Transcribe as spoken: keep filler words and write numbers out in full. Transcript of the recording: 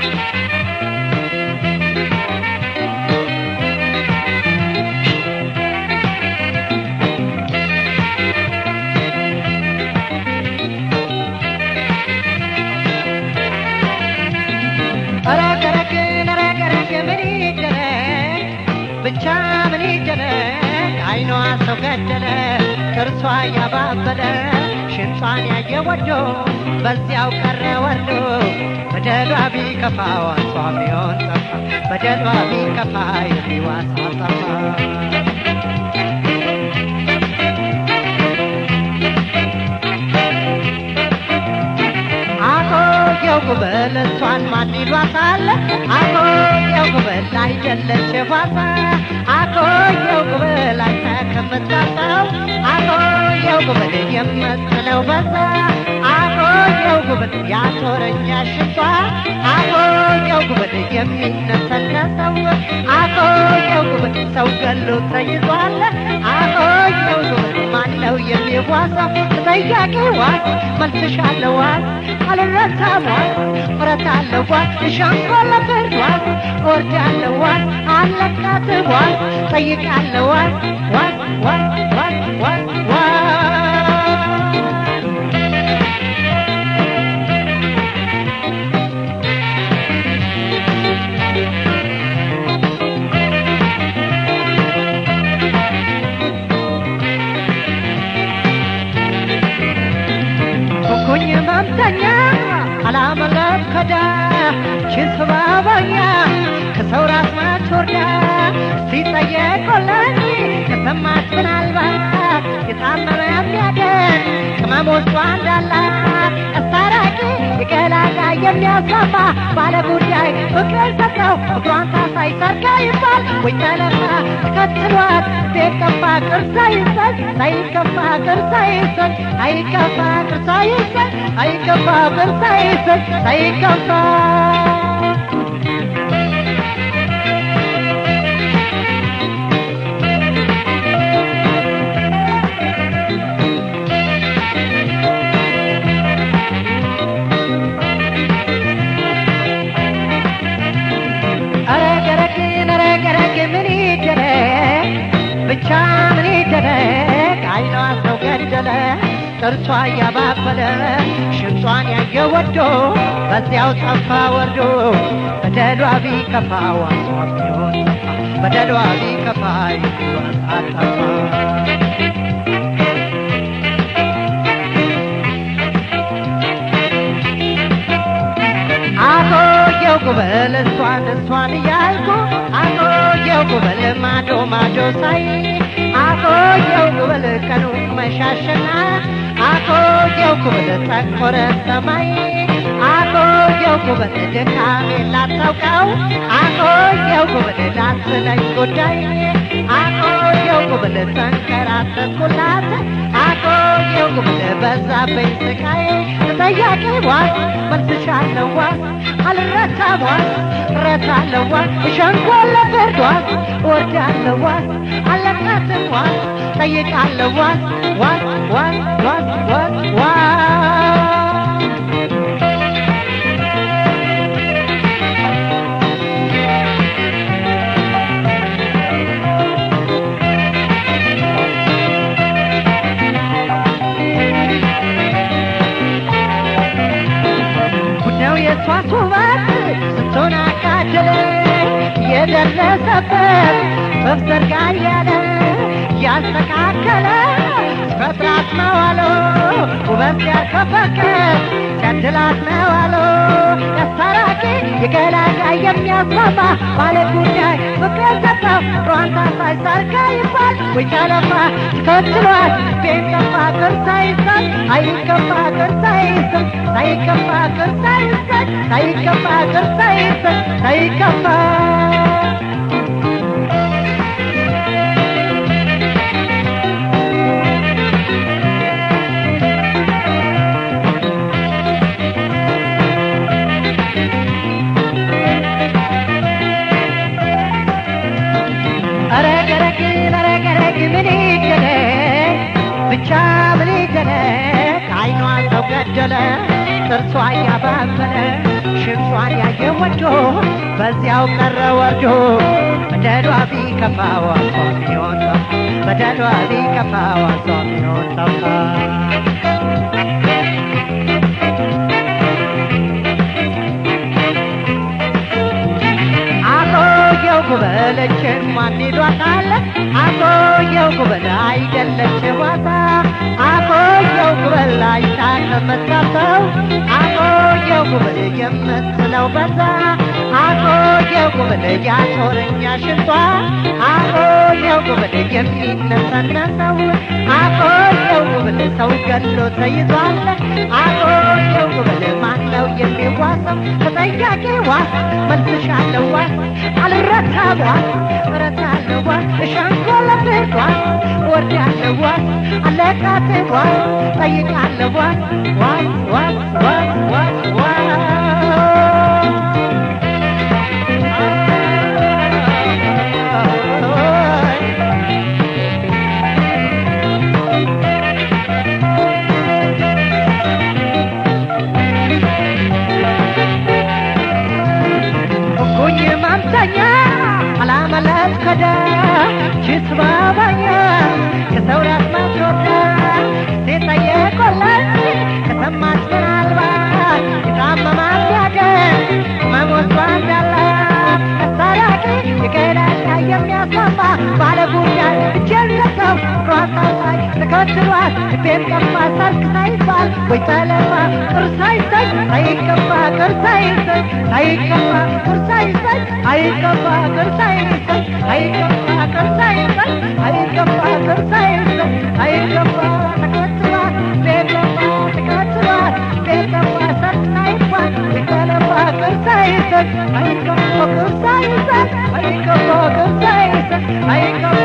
ብቻ ምን ይደረግ አይኗ ሰው ገደለ ጥርሷ ያባበለ ሽንጧን ያየ ወዶ በዚያው ቀረ ወርዶ በደሏ ቢከፋው አንሷ ቢሆን ጠፋ በደሏ ቢከፋ የሚዋሳ ጠፋ ጉበል እሷን ማን ይሏታል አቆየው ጉበል አይደለች ፋሳ አቆየው ጉበል አይተከመጣው አቆየው ጉበል የምትለው በዛ አቆየው ጉበል ያቶረኛ ሽቷ አቆየው ጉበል የሚነሰነሰው አቆየው ጉበል ሰው ገሎ ተይዟል አቆየው ጉበል ማነው የሚዋሳው ተጠያቂዋ መልስሻለዋ አልረታም ወረታለዋ ሻንቆላ ፈርዷ ወርዳለዋ አለቃትዋ ጠይቃለዋ ዋ ዋ ዋ ዋ ዋ ኩኝ ማምተኛ አላመለብ ከዳ ችስባባኛ ከሰው ራስ ማትወርዳ ሲጠየቆለኝ ከሰማች ምናልባት የታመመ የሚያደር ቅመሞቿ እንዳላት አስታራቂ የገላጋ የሚያስፋፋ ባለጉዳይ ፍቅር ሰጠው እግሯን ታሳይ ሰርጋ ይባል ወይ ተለፋ ተከትሏት ቤት ከፋ ቅርሳ ይሰጥ ሳይከፋ ቅርሳ ይሰጥ አይከፋ ቅርሳ ይሰጥ አይከፋ ቅርሳ ይሰጥ ሳይከፋ ብቻ ምን ይደረግ አይኗ ሰው ገደለ ጥርሷ ያባበለ ሽንጧን ያየ ወዶ በዚያው ጠፋ ወርዶ በደሏ ቢከፋው አንሷ ቢሆን ጠፋ በደሏ ቢከፋ ይዋስ አጠፋ አቆየው ጉበል እሷን እሷን እያልኩ አቆየው ጉበል ማዶ ማዶ ሳይ አቆየው ጉበል ቀኑ መሻሸና አቆየው ጉበል ጠቆረ ሰማይ አቆየው ጉበል ድካሜ ላታውቀው አቆየው ጉበል ላስለኝ ጉዳይ አቆየው ጉበል ተንከራተትኩላት አቆየው ጉበል በዛብኝ ስቃይ ተጠያቂዋ መልስሻለዋ አልረታዋ ረታለዋ ሸንቆላ ፈርዷ ወርዳለዋ አለቃትዋ ጠይቃለዋ ዋ ዋ ዋ ዋ ዋ ሷሱባት ስትሆን አካደለ የደረሰበት በፍዘርጋ ያለ ያስተካከለ ፈጥራት መዋሎ ውበት ያከፈከ ሲያድላት መዋሎ ያስታራቂ የገላጋ የሚያስማማ ባለ ጉዳይ ፍቅር ሰጠው እግሯን ታሳይ ሰርጋ ይባል ወይ ተለፋ ተከትሏት ቤት ጠፋ ቅርሳ ይሰጥ አይከፋ ቅርሳ ይሰጥ ሳይከፋ ቅርሳ ይሰጥ ሳይከፋ ቅርሳ ይሰጥ ሳይከፋ ብቻ ምን ይደረግ አይኗ ሰው ገደለ ጥርሷ ያባበለ ሽንቷን ያየ ወዶ በዚያው ቀረ ወርዶ በደሏ ቢከፋው አሷ ቢሆን ጠፋ በደሏ ቢከፋው አሷ ቢሆን ጠፋ አቆየው ጉበለችን ማን ይሏታል አቆየው ጉበል አይደለች ዋታ አቆየው ጉበል አይታ ከመጣተው አቆየው ጉበል የምትለው በዛ አቆየው ጉበል ያቶረኛ ሽንቷ አቆየው ጉበል የሚነሰነሰው አቆየው ጉበል ሰው ገሎ ተይዟል አቆየው ጉበል ማነው የሚዋሰው ተጠያቂ ዋስ መልስሻለሁ ዋስ አልረታም ዋስ እረታለሁ ዋስ እሸንኮለብት ዋስ ወርዳለሁ ዋስ አለቃት ዋስ ጠይቃለሁ ዋስ ዋስ ዋስ ዋስ ዋስ ዋስ አላመለት ከዳ ችስባባኛ ከሰው ራስ ማስሮዳ ሲጠየቆለት ከሰማች ምናልባት የታመማት ያገር መሞቷ እንዳለ አስታራቂ የገዳኛ የሚያስማማ ባለጉዳይ እጄን ሰጠው ሯሳሳይ ተከትሏት ልቤን ቀማ ሰርክ ሳይባል ወይ ጠለማ ቅርሳይሰኝ ሳይገባ ቅርሳይሰኝ ሳይገባ ቅርሳይሰኝ አይገባ ቅርሳይሰኝ አይገባ ቅርሳይሰኝ አይገባ ቅርሳይሰኝ አይገባ ተከትሏት ቤገባ ተከትሏት ቤገባ ሰርክ ሳይባል ወይ ጠለማ ቅርሳይሰኝ አይገባ ቅርሳይሰኝ አይገባ ቅርሳይሰኝ አይገባ